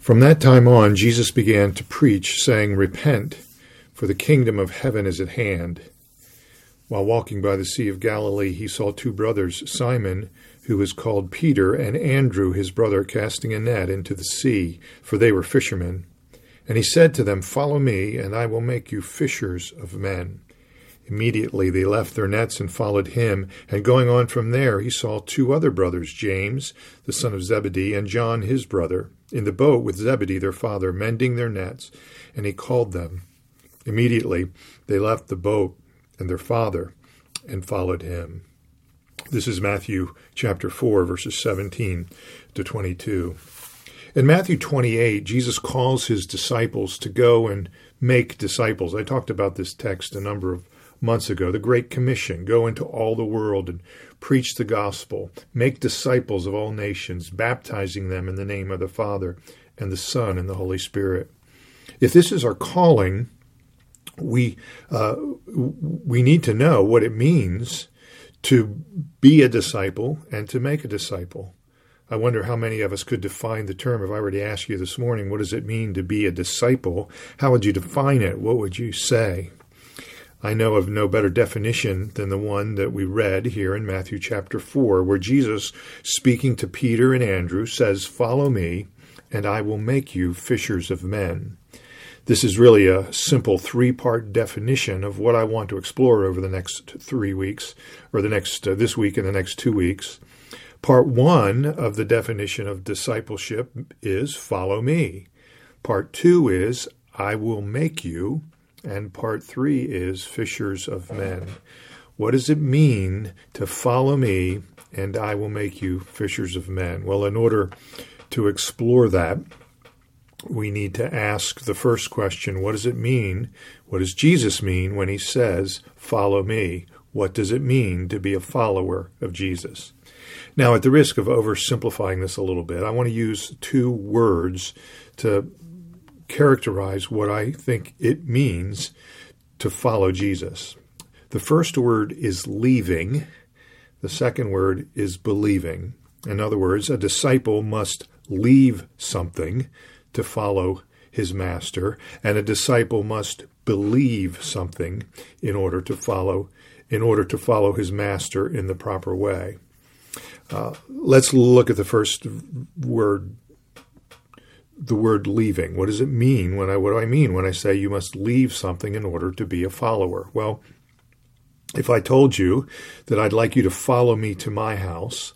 From that time on, Jesus began to preach, saying, "Repent, for the kingdom of heaven is at hand." While walking by the Sea of Galilee, he saw two brothers, Simon, who was called Peter, and Andrew, his brother, casting a net into the sea, for they were fishermen. And he said to them, "Follow me, and I will make you fishers of men." Immediately they left their nets and followed him, and going on from there he saw two other brothers, James, the son of Zebedee, and John, his brother, in the boat with Zebedee, their father, mending their nets, and he called them. Immediately they left the boat and their father and followed him. This is Matthew chapter 4, verses 17 to 22. In Matthew 28, Jesus calls his disciples to go and make disciples. I talked about this text a number of months ago, the Great Commission: go into all the world and preach the gospel, make disciples of all nations, baptizing them in the name of the Father and the Son and the Holy Spirit. If this is our calling, we need to know what it means to be a disciple and to make a disciple. I wonder how many of us could define the term. If I were to ask you this morning, what does it mean to be a disciple? How would you define it? What would you say? I know of no better definition than the one that we read here in Matthew chapter 4, where Jesus, speaking to Peter and Andrew, says, "Follow me, and I will make you fishers of men." This is really a simple three-part definition of what I want to explore over the next 3 weeks, or this week and the next 2 weeks. Part 1 of the definition of discipleship is follow me. Part 2 is I will make you. And part 3 is fishers of men. What does it mean to follow me and I will make you fishers of men? Well, in order to explore that, we need to ask the first question: what does it mean? What does Jesus mean when he says, "Follow me"? What does it mean to be a follower of Jesus? Now, at the risk of oversimplifying this a little bit, I want to use two words to characterize what I think it means to follow Jesus. The first word is leaving. The second word is believing. In other words, a disciple must leave something to follow his master, and a disciple must believe something in order to follow his master in the proper way. Let's look at the first word, the word leaving. What does it mean? What do I mean when I say you must leave something in order to be a follower? Well, if I told you that I'd like you to follow me to my house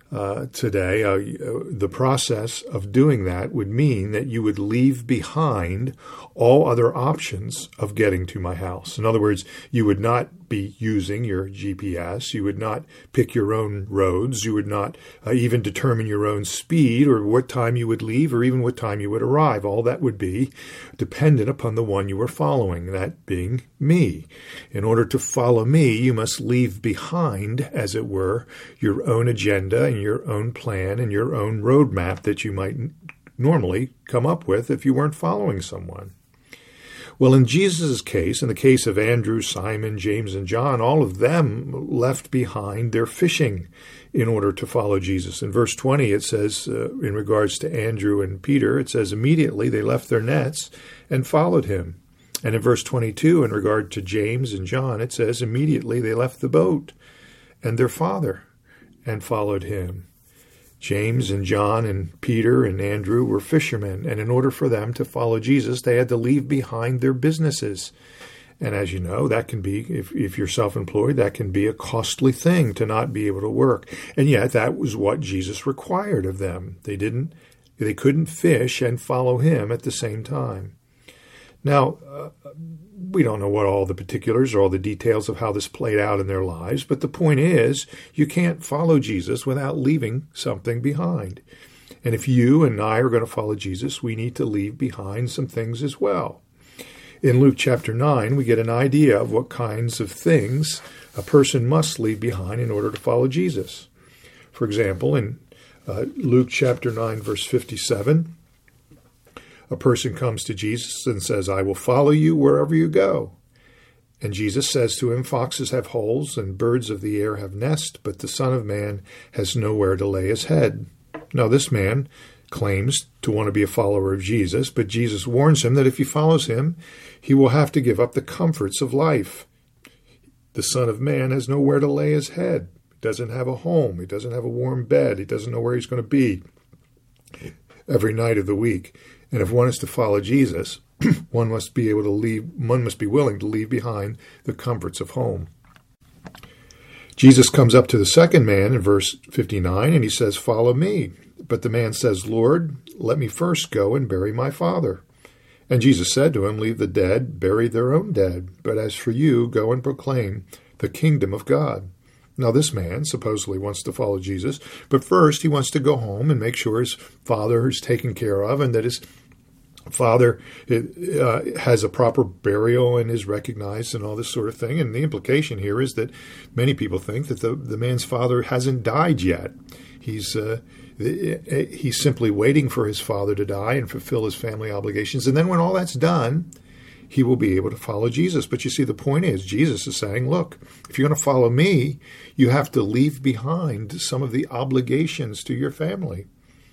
today, the process of doing that would mean that you would leave behind all other options of getting to my house. In other words, you would not be using your GPS. You would not pick your own roads. You would not even determine your own speed or what time you would leave or even what time you would arrive. All that would be dependent upon the one you were following, that being me. In order to follow me, you must leave behind, as it were, your own agenda and your own plan and your own roadmap that you might normally come up with if you weren't following someone. Well, in Jesus' case, in the case of Andrew, Simon, James, and John, all of them left behind their fishing in order to follow Jesus. In verse 20, it says, in regards to Andrew and Peter, it says, immediately they left their nets and followed him. And in verse 22, in regard to James and John, it says, immediately they left the boat and their father and followed him. James and John and Peter and Andrew were fishermen, and in order for them to follow Jesus, they had to leave behind their businesses. And as you know, that can be, if you're self-employed, that can be a costly thing to not be able to work. And yet that was what Jesus required of them. They couldn't fish and follow him at the same time. Now, we don't know what all the particulars or all the details of how this played out in their lives, but the point is, you can't follow Jesus without leaving something behind. And if you and I are going to follow Jesus, we need to leave behind some things as well. In Luke chapter 9, we get an idea of what kinds of things a person must leave behind in order to follow Jesus. For example, in Luke chapter 9, verse 57, a person comes to Jesus and says, I will follow you wherever you go. And Jesus says to him, foxes have holes and birds of the air have nests, but the Son of Man has nowhere to lay his head. Now this man claims to want to be a follower of Jesus, but Jesus warns him that if he follows him, he will have to give up the comforts of life. The Son of Man has nowhere to lay his head. He doesn't have a home. He doesn't have a warm bed. He doesn't know where he's going to be every night of the week. And if one is to follow Jesus, one must be willing to leave behind the comforts of home. Jesus comes up to the second man in verse 59, and he says, "Follow me." But the man says, "Lord, let me first go and bury my father." And Jesus said to him, "Leave the dead, bury their own dead. But as for you, go and proclaim the kingdom of God." Now this man supposedly wants to follow Jesus, but first he wants to go home and make sure his father is taken care of and that his father has a proper burial and is recognized and all this sort of thing. And the implication here is that many people think that the man's father hasn't died yet. He's simply waiting for his father to die and fulfill his family obligations. And then when all that's done, he will be able to follow Jesus. But you see, the point is, Jesus is saying, look, if you're going to follow me, you have to leave behind some of the obligations to your family.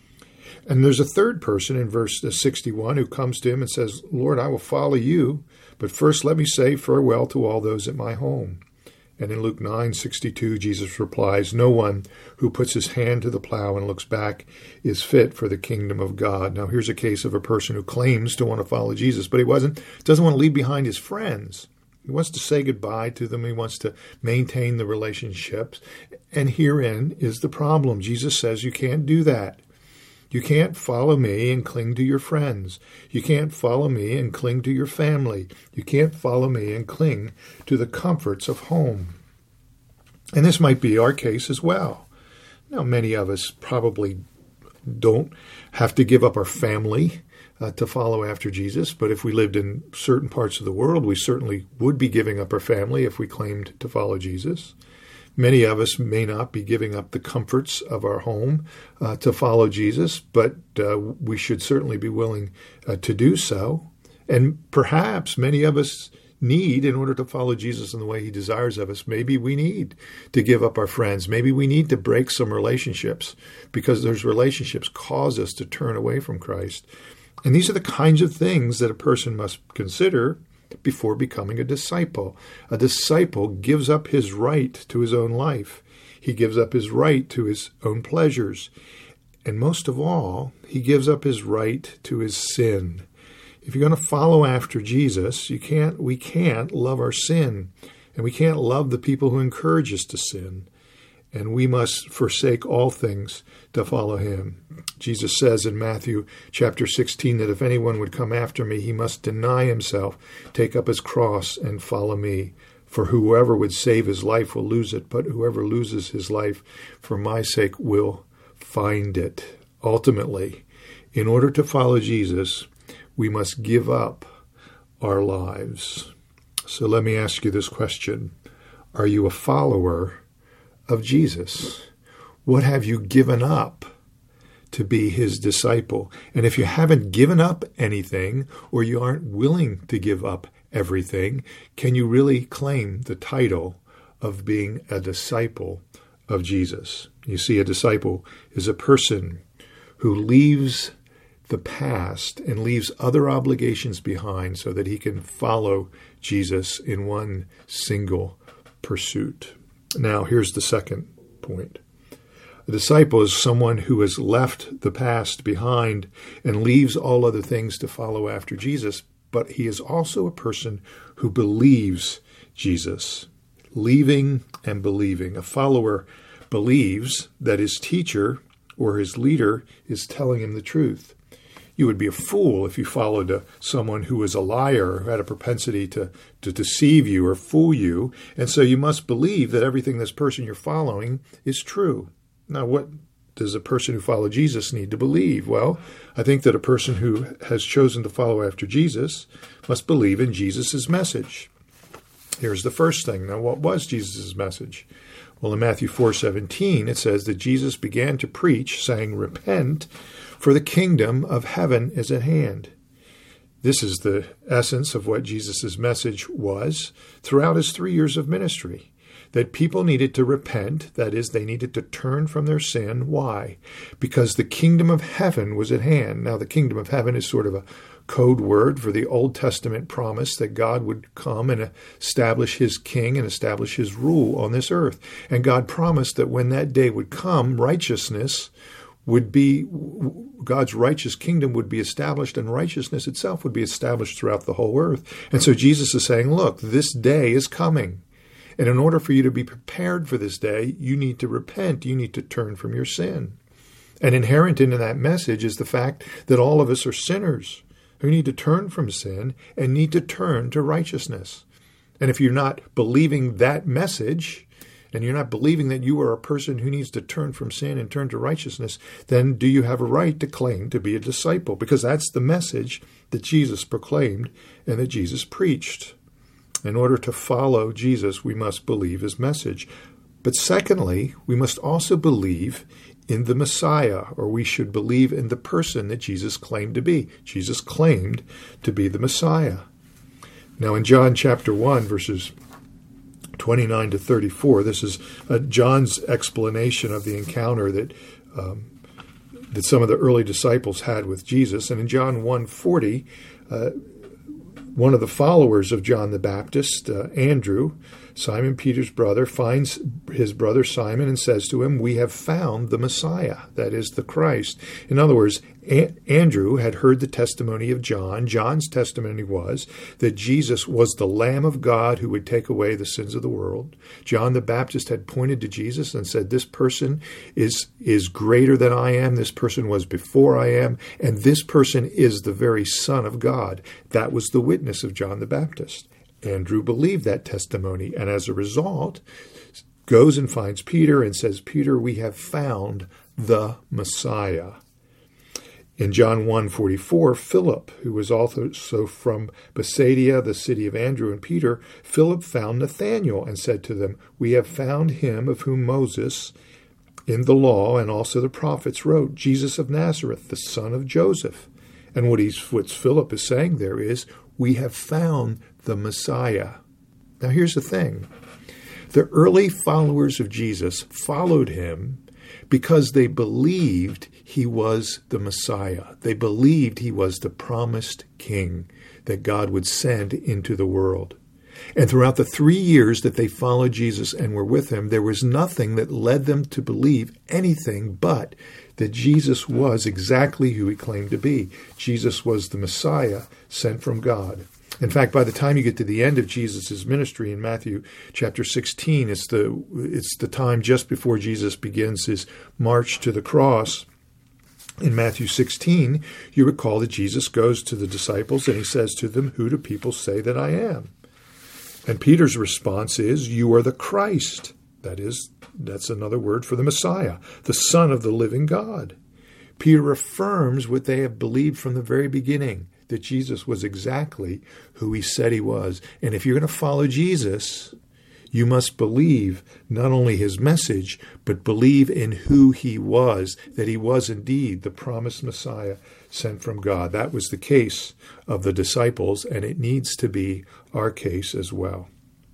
And there's a third person in verse 61 who comes to him and says, "Lord, I will follow you, but first let me say farewell to all those at my home." And in Luke 9:62, Jesus replies, "No one who puts his hand to the plow and looks back is fit for the kingdom of God." Now here's a case of a person who claims to want to follow Jesus, but he doesn't want to leave behind his friends. He wants to say goodbye to them. He wants to maintain the relationships. And herein is the problem. Jesus says you can't do that. You can't follow me and cling to your friends. You can't follow me and cling to your family. You can't follow me and cling to the comforts of home. And this might be our case as well. Now, many of us probably don't have to give up our family to follow after Jesus, but if we lived in certain parts of the world, we certainly would be giving up our family if we claimed to follow Jesus. Many of us may not be giving up the comforts of our home to follow Jesus, but we should certainly be willing to do so. And perhaps many of us need, in order to follow Jesus in the way he desires of us, maybe we need to give up our friends. Maybe we need to break some relationships because those relationships cause us to turn away from Christ. And these are the kinds of things that a person must consider before becoming a disciple. A disciple gives up his right to his own life. He gives up his right to his own pleasures. And most of all, he gives up his right to his sin. If you're going to follow after Jesus, we can't love our sin. And we can't love the people who encourage us to sin. And we must forsake all things to follow him. Jesus says in Matthew chapter 16 that if anyone would come after me, he must deny himself, take up his cross, and follow me. For whoever would save his life will lose it, but whoever loses his life for my sake will find it. Ultimately, in order to follow Jesus, we must give up our lives. So let me ask you this question. Are you a follower of Jesus? What have you given up to be his disciple? And if you haven't given up anything, or you aren't willing to give up everything, can you really claim the title of being a disciple of Jesus? You see, a disciple is a person who leaves the past and leaves other obligations behind so that he can follow Jesus in one single pursuit. Now, here's the second point. A disciple is someone who has left the past behind and leaves all other things to follow after Jesus, but he is also a person who believes Jesus. Leaving and believing. A follower believes that his teacher or his leader is telling him the truth. You would be a fool if you followed someone who was a liar, who had a propensity to deceive you or fool you. And so you must believe that everything this person you're following is true. Now, what does a person who follows Jesus need to believe? Well, I think that a person who has chosen to follow after Jesus must believe in Jesus' message. Here's the first thing. Now, what was Jesus' message? Well, in Matthew 4:17, it says that Jesus began to preach, saying, "Repent, for the kingdom of heaven is at hand." This is the essence of what Jesus' message was throughout his 3 years of ministry. that people needed to repent. That is, they needed to turn from their sin. Why? Because the kingdom of heaven was at hand. Now, the kingdom of heaven is sort of a code word for the Old Testament promise that God would come and establish his king and establish his rule on this earth. And God promised that when that day would come, righteousness would be, God's righteous kingdom would be established, and righteousness itself would be established throughout the whole earth. And so Jesus is saying, look, this day is coming. And in order for you to be prepared for this day, you need to repent. You need to turn from your sin. And inherent into that message is the fact that all of us are sinners who need to turn from sin and need to turn to righteousness. And if you're not believing that message, and you're not believing that you are a person who needs to turn from sin and turn to righteousness, then do you have a right to claim to be a disciple? Because that's the message that Jesus proclaimed and that Jesus preached. In order to follow Jesus, we must believe his message. But secondly, we must also believe in the Messiah, or we should believe in the person that Jesus claimed to be. Jesus claimed to be the Messiah. Now in John chapter 1, verses 29 to 34, this is John's explanation of the encounter that some of the early disciples had with Jesus. And in John 1:40, one of the followers of John the Baptist, Andrew, Simon Peter's brother, finds his brother Simon and says to him, "We have found the Messiah," that is, the Christ. In other words, Andrew had heard the testimony of John. John's testimony was that Jesus was the Lamb of God who would take away the sins of the world. John the Baptist had pointed to Jesus and said, this person is greater than I am. This person was before I am. And this person is the very Son of God. That was the witness of John the Baptist. Andrew believed that testimony, and as a result, goes and finds Peter and says, "Peter, we have found the Messiah." In John 1:44, Philip, who was also from Bethsaida, the city of Andrew and Peter, Philip found Nathanael and said to them, "We have found him of whom Moses in the law and also the prophets wrote, Jesus of Nazareth, the son of Joseph." And what Philip is saying there is, we have found the Messiah. Now here's the thing. The early followers of Jesus followed him because they believed he was the Messiah. They believed he was the promised king that God would send into the world. And throughout the 3 years that they followed Jesus and were with him, there was nothing that led them to believe anything but that Jesus was exactly who he claimed to be. Jesus was the Messiah sent from God. In fact, by the time you get to the end of Jesus' ministry in Matthew chapter 16, it's the time just before Jesus begins his march to the cross. In Matthew 16, you recall that Jesus goes to the disciples and he says to them, "Who do people say that I am?" And Peter's response is, "You are the Christ." That's another word for the Messiah, the Son of the living God. Peter affirms what they have believed from the very beginning, that Jesus was exactly who he said he was. And if you're going to follow Jesus, you must believe not only his message, but believe in who he was, that he was indeed the promised Messiah sent from God. That was the case of the disciples, and it needs to be our case as well.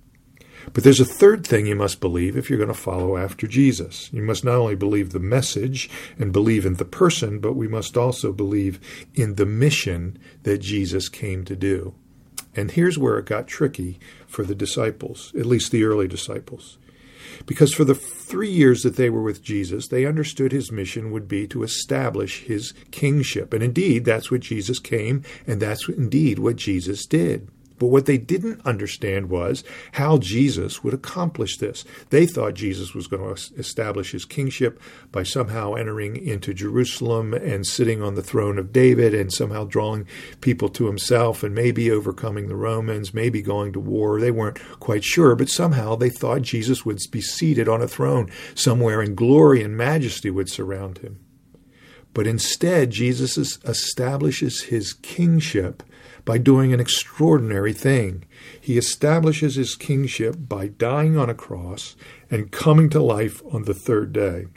But there's a third thing you must believe if you're going to follow after Jesus. You must not only believe the message and believe in the person, but we must also believe in the mission that Jesus came to do. And here's where it got tricky for the disciples, at least the early disciples. Because for the 3 years that they were with Jesus, they understood his mission would be to establish his kingship. And indeed, that's what Jesus came, and that's indeed what Jesus did. But what they didn't understand was how Jesus would accomplish this. They thought Jesus was going to establish his kingship by somehow entering into Jerusalem and sitting on the throne of David and somehow drawing people to himself and maybe overcoming the Romans, maybe going to war. They weren't quite sure, but somehow they thought Jesus would be seated on a throne somewhere and glory and majesty would surround him. But instead, Jesus establishes his kingship by doing an extraordinary thing. He establishes his kingship by dying on a cross and coming to life on the third day.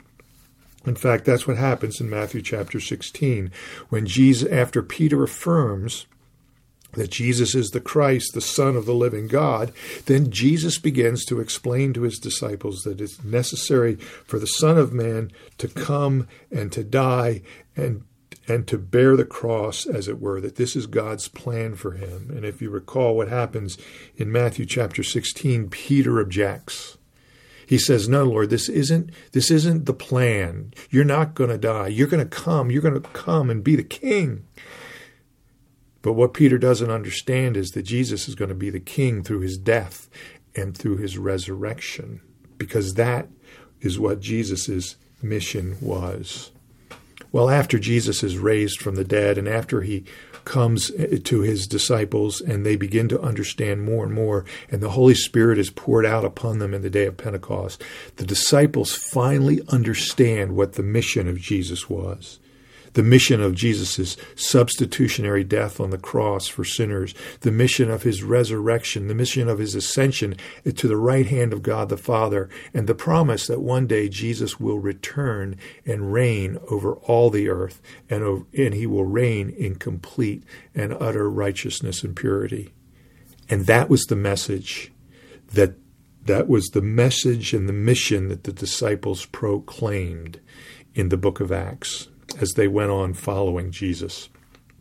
In fact, that's what happens in Matthew chapter 16, when Jesus, after Peter affirms that Jesus is the Christ, the Son of the living God, then Jesus begins to explain to his disciples that it's necessary for the Son of Man to come and to die and to bear the cross, as it were, that this is God's plan for him. And if you recall what happens in Matthew chapter 16, Peter objects. He says, no, Lord, this isn't the plan. You're not going to die. You're going to come and be the king. But what Peter doesn't understand is that Jesus is going to be the king through his death and through his resurrection, because that is what Jesus' mission was. Well, after Jesus is raised from the dead and after he comes to his disciples and they begin to understand more and more, and the Holy Spirit is poured out upon them in the day of Pentecost, the disciples finally understand what the mission of Jesus was. The mission of Jesus' substitutionary death on the cross for sinners, the mission of his resurrection, the mission of his ascension to the right hand of God the Father, and the promise that one day Jesus will return and reign over all the earth, and he will reign in complete and utter righteousness and purity. And that was the message that was the message and the mission that the disciples proclaimed in the book of Acts as they went on following Jesus.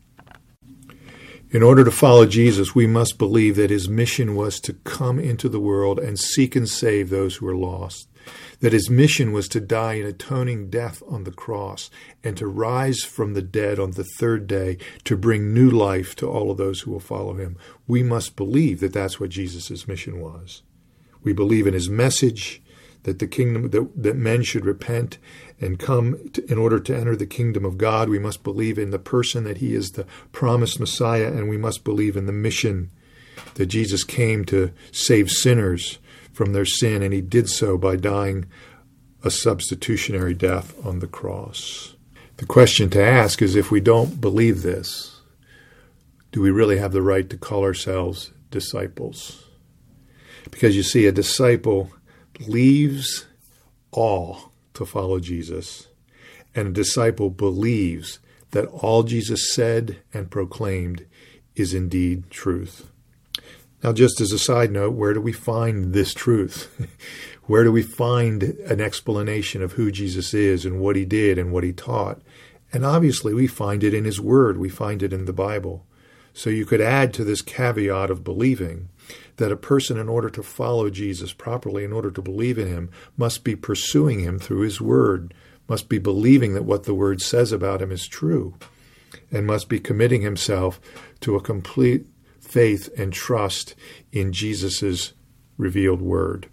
In order to follow Jesus, we must believe that his mission was to come into the world and seek and save those who are lost, that his mission was to die an atoning death on the cross and to rise from the dead on the third day to bring new life to all of those who will follow him. We must believe that that's what Jesus' mission was. We believe in his message, that the kingdom, that men should repent and come in order to enter the kingdom of God. We must believe in the person that he is the promised Messiah, and we must believe in the mission that Jesus came to save sinners from their sin, and he did so by dying a substitutionary death on the cross. The question to ask is, if we don't believe this, do we really have the right to call ourselves disciples? Because you see, a disciple leaves all to follow Jesus, and a disciple believes that all Jesus said and proclaimed is indeed truth. Now, just as a side note, where do we find this truth? Where do we find an explanation of who Jesus is and what he did and what he taught? And obviously, we find it in his word. We find it in the Bible. So you could add to this caveat of believing that a person, in order to follow Jesus properly, in order to believe in him, must be pursuing him through his word, must be believing that what the word says about him is true, and must be committing himself to a complete faith and trust in Jesus' revealed word.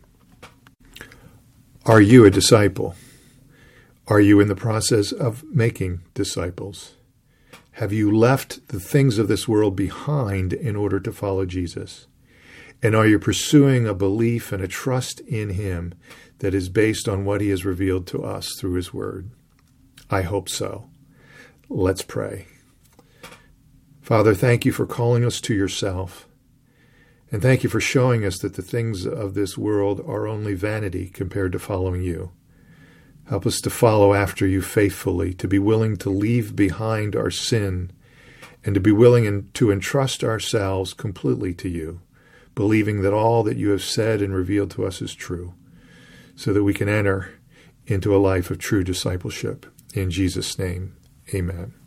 Are you a disciple? Are you in the process of making disciples? Have you left the things of this world behind in order to follow Jesus? And are you pursuing a belief and a trust in him that is based on what he has revealed to us through his word? I hope so. Let's pray. Father, thank you for calling us to yourself. And thank you for showing us that the things of this world are only vanity compared to following you. Help us to follow after you faithfully, to be willing to leave behind our sin, and to be willing to entrust ourselves completely to you, believing that all that you have said and revealed to us is true, so that we can enter into a life of true discipleship. In Jesus' name, amen.